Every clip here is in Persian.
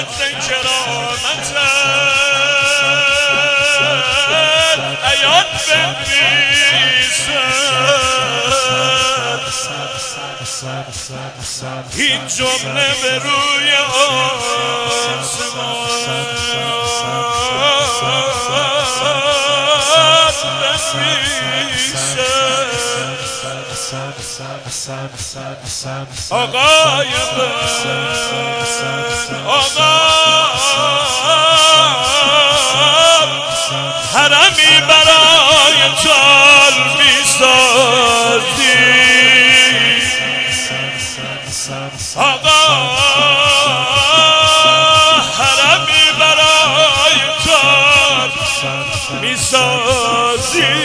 قدر کرامت عیان بنویسد این جمله به روی آسمان آقای آقا حرمی برای جان میسازی آقا حرمی برای جان میسازی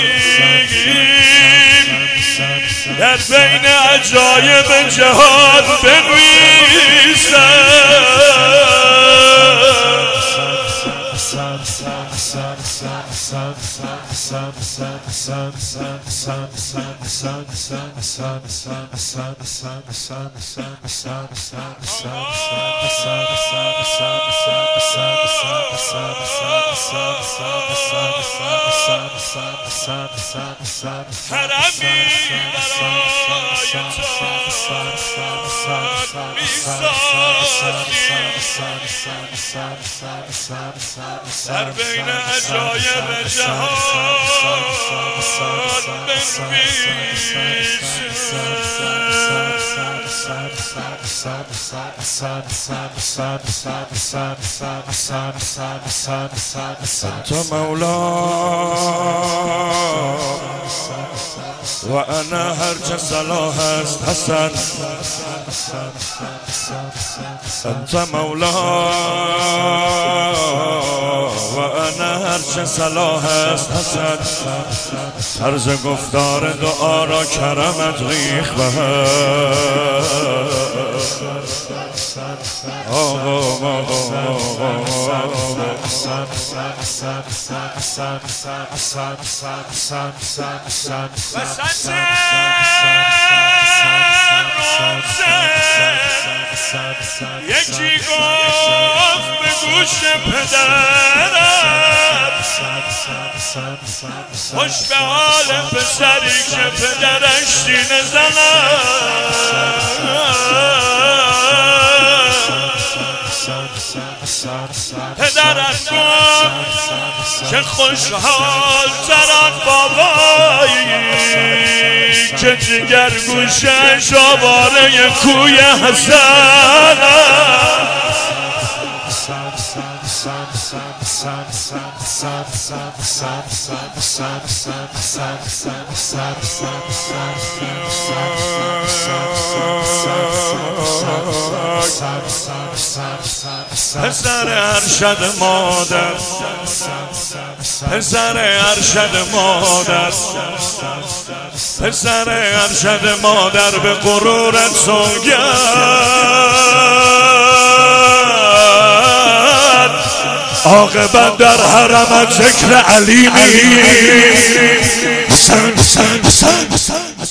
در بین عجایب جهان حرمی برای در بین عجایب جهان أنت مولا و انا هرچه صلاح است حسن انت مولا و انا هرچه صلاح است حسن طرز گفتار دعا را کرمت ریخ یکی گفت به گوش پدرم خوش به حال پسری که پدرش سینه پدرش گفت که خوشحال تران بابایی که جگر گوشش آواره کوی حسن پسر ارشد مادر پسر ارشد مادر پسر ارشد مادر به غرورت سوگند عاقبت در حرمت ذکر علی حسن حسن حسن